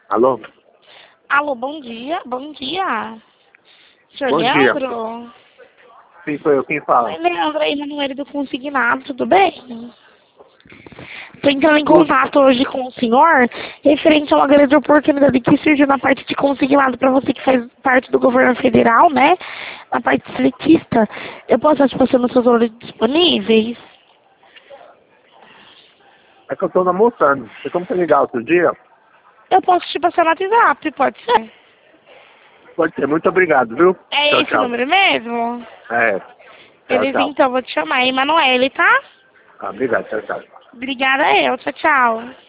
Alô? Alô, bom dia, bom dia. Senhor Bom dia. Leandro? Sim, sou eu quem fala. Oi, Leandro, aí no número do consignado, tudo bem? Tô entrando em Tudo. contato hoje com o senhor, referente a uma grande oportunidade que surgiu na parte de consignado para você que faz parte do governo federal, né? Na parte seletista. Eu posso estar te passando seus horários disponíveis? É que eu tô almoçando. Tem como você ligar outro dia? Eu posso te passar no WhatsApp, pode ser? Pode ser. Muito obrigado, viu? É Tchau, esse o tchau. número mesmo? É. Tchau, Beleza, tchau. então, vou te chamar. Emanuele, tá? Ah, obrigado. Tchau, tchau. Obrigada eu. Tchau, tchau.